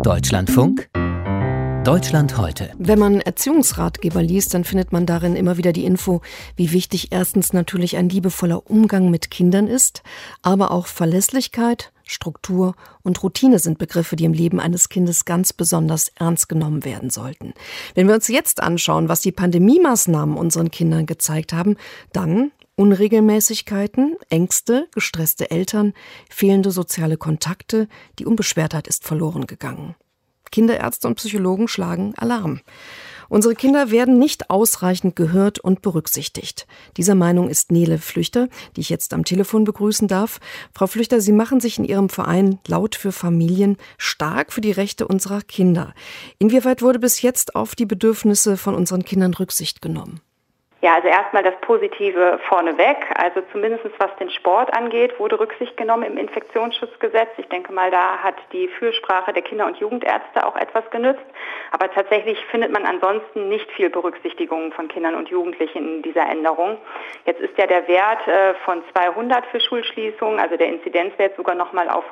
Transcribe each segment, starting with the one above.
Deutschlandfunk Deutschland heute. Wenn man Erziehungsratgeber liest, dann findet man darin immer wieder die Info, wie wichtig erstens natürlich ein liebevoller Umgang mit Kindern ist, aber auch Verlässlichkeit, Struktur und Routine sind Begriffe, die im Leben eines Kindes ganz besonders ernst genommen werden sollten. Wenn wir uns jetzt anschauen, was die Pandemiemaßnahmen unseren Kindern gezeigt haben, dann Unregelmäßigkeiten, Ängste, gestresste Eltern, fehlende soziale Kontakte, die Unbeschwertheit ist verloren gegangen. Kinderärzte und Psychologen schlagen Alarm. Unsere Kinder werden nicht ausreichend gehört und berücksichtigt. Dieser Meinung ist Nele Flüchter, die ich jetzt am Telefon begrüßen darf. Frau Flüchter, Sie machen sich in Ihrem Verein Laut für Familien stark für die Rechte unserer Kinder. Inwieweit wurde bis jetzt auf die Bedürfnisse von unseren Kindern Rücksicht genommen? Ja, also erstmal das Positive vorneweg. Also zumindest was den Sport angeht, wurde Rücksicht genommen im Infektionsschutzgesetz. Ich denke mal, da hat die Fürsprache der Kinder- und Jugendärzte auch etwas genützt. Aber tatsächlich findet man ansonsten nicht viel Berücksichtigung von Kindern und Jugendlichen in dieser Änderung. Jetzt ist ja der Wert von 200 für Schulschließungen, also der Inzidenzwert sogar nochmal auf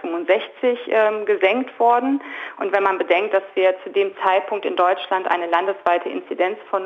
165 gesenkt worden. Und wenn man bedenkt, dass wir zu dem Zeitpunkt in Deutschland eine landesweite Inzidenz von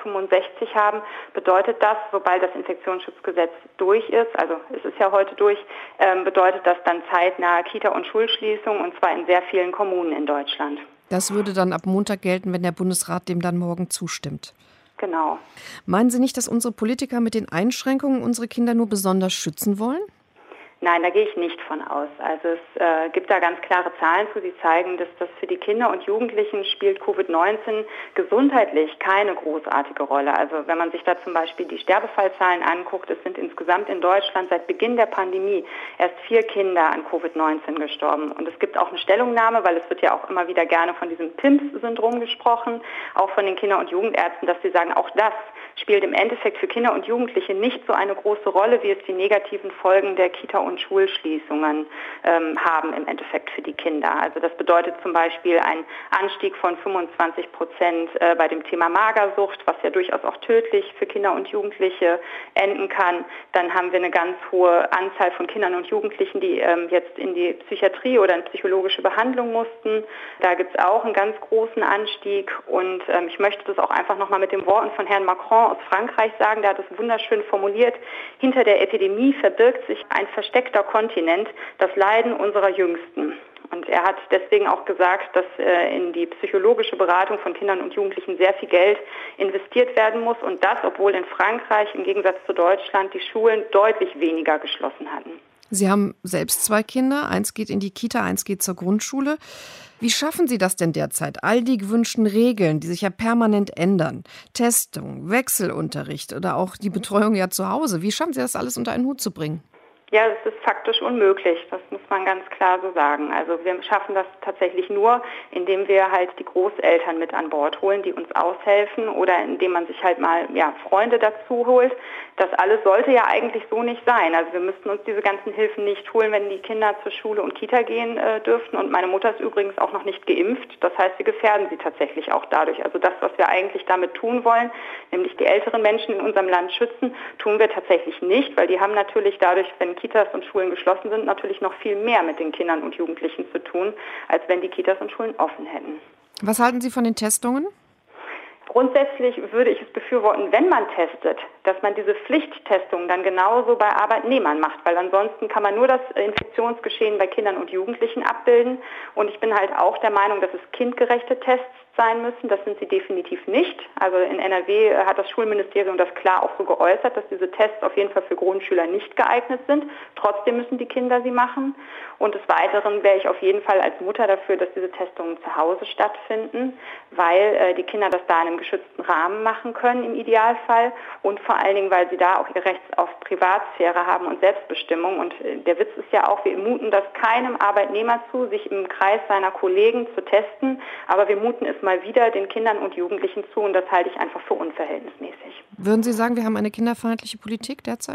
165 haben, bedeutet das, sobald das Infektionsschutzgesetz durch ist, also es ist ja heute durch, bedeutet das dann zeitnahe Kita- und Schulschließung, und zwar in sehr vielen Kommunen in Deutschland. Das würde dann ab Montag gelten, wenn der Bundesrat dem dann morgen zustimmt. Genau. Meinen Sie nicht, dass unsere Politiker mit den Einschränkungen unsere Kinder nur besonders schützen wollen? Nein, da gehe ich nicht von aus. Also es gibt da ganz klare Zahlen zu, die zeigen, dass das für die Kinder und Jugendlichen spielt Covid-19 gesundheitlich keine großartige Rolle. Also wenn man sich da zum Beispiel die Sterbefallzahlen anguckt, es sind insgesamt in Deutschland seit Beginn der Pandemie erst 4 Kinder an Covid-19 gestorben. Und es gibt auch eine Stellungnahme, weil es wird ja auch immer wieder gerne von diesem PIMS-Syndrom gesprochen, auch von den Kinder- und Jugendärzten, dass sie sagen, auch das spielt im Endeffekt für Kinder und Jugendliche nicht so eine große Rolle, wie es die negativen Folgen der Kita- und Schulschließungen haben im Endeffekt für die Kinder. Also das bedeutet zum Beispiel einen Anstieg von 25% bei dem Thema Magersucht, was ja durchaus auch tödlich für Kinder und Jugendliche enden kann. Dann haben wir eine ganz hohe Anzahl von Kindern und Jugendlichen, die jetzt in die Psychiatrie oder in psychologische Behandlung mussten. Da gibt es auch einen ganz großen Anstieg, und ich möchte das auch einfach nochmal mit den Worten von Herrn Macron aus Frankreich sagen. Der hat es wunderschön formuliert: Hinter der Epidemie verbirgt sich ein versteckter Kontinent, das Leiden unserer Jüngsten. Und er hat deswegen auch gesagt, dass in die psychologische Beratung von Kindern und Jugendlichen sehr viel Geld investiert werden muss, und das, obwohl in Frankreich im Gegensatz zu Deutschland die Schulen deutlich weniger geschlossen hatten. Sie haben selbst 2 Kinder, eins geht in die Kita, eins geht zur Grundschule. Wie schaffen Sie das denn derzeit? All die gewünschten Regeln, die sich ja permanent ändern, Testung, Wechselunterricht oder auch die Betreuung ja zu Hause. Wie schaffen Sie das alles unter einen Hut zu bringen? Ja, das ist faktisch unmöglich, das muss man ganz klar so sagen. Also wir schaffen das tatsächlich nur, indem wir halt die Großeltern mit an Bord holen, die uns aushelfen, oder indem man sich halt mal Freunde dazu holt. Das alles sollte ja eigentlich so nicht sein. Also wir müssten uns diese ganzen Hilfen nicht holen, wenn die Kinder zur Schule und Kita gehen dürften. Und meine Mutter ist übrigens auch noch nicht geimpft. Das heißt, wir gefährden sie tatsächlich auch dadurch. Also das, was wir eigentlich damit tun wollen, nämlich die älteren Menschen in unserem Land schützen, tun wir tatsächlich nicht, weil die haben natürlich dadurch, wenn Kitas und Schulen geschlossen sind, natürlich noch viel mehr mit den Kindern und Jugendlichen zu tun, als wenn die Kitas und Schulen offen hätten. Was halten Sie von den Testungen? Grundsätzlich würde ich es befürworten, wenn man testet, dass man diese Pflichttestungen dann genauso bei Arbeitnehmern macht, weil ansonsten kann man nur das Infektionsgeschehen bei Kindern und Jugendlichen abbilden. Und ich bin halt auch der Meinung, dass es kindgerechte Tests sein müssen. Das sind sie definitiv nicht. Also in NRW hat das Schulministerium das klar auch so geäußert, dass diese Tests auf jeden Fall für Grundschüler nicht geeignet sind. Trotzdem müssen die Kinder sie machen. Und des Weiteren wäre ich auf jeden Fall als Mutter dafür, dass diese Testungen zu Hause stattfinden, weil die Kinder das da in einem geschützten Rahmen machen können im Idealfall, und vor allen Dingen, weil sie da auch ihr Recht auf Privatsphäre haben und Selbstbestimmung. Und der Witz ist ja auch, wir muten das keinem Arbeitnehmer zu, sich im Kreis seiner Kollegen zu testen, aber wir muten es mal wieder den Kindern und Jugendlichen zu, und das halte ich einfach für unverhältnismäßig. Würden Sie sagen, wir haben eine kinderfeindliche Politik derzeit?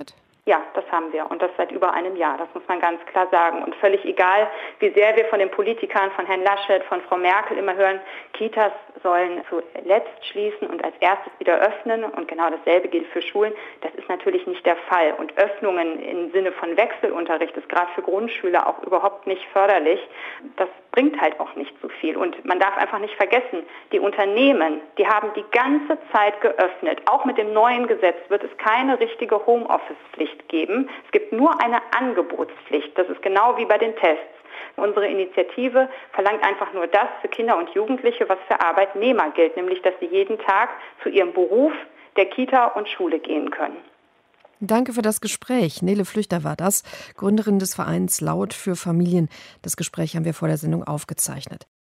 Ja, das haben wir und das seit über einem Jahr, das muss man ganz klar sagen. Und völlig egal, wie sehr wir von den Politikern, von Herrn Laschet, von Frau Merkel immer hören, Kitas sollen zuletzt schließen und als erstes wieder öffnen und genau dasselbe gilt für Schulen. Das ist natürlich nicht der Fall und Öffnungen im Sinne von Wechselunterricht ist gerade für Grundschüler auch überhaupt nicht förderlich. Das bringt halt auch nicht so viel und man darf einfach nicht vergessen, die Unternehmen, die haben die ganze Zeit geöffnet. Auch mit dem neuen Gesetz wird es keine richtige Homeoffice-Pflicht geben. Es gibt nur eine Angebotspflicht. Das ist genau wie bei den Tests. Unsere Initiative verlangt einfach nur das für Kinder und Jugendliche, was für Arbeitnehmer gilt, nämlich dass sie jeden Tag zu ihrem Beruf, der Kita und Schule gehen können. Danke für das Gespräch. Nele Flüchter war das, Gründerin des Vereins Laut für Familien. Das Gespräch haben wir vor der Sendung aufgezeichnet.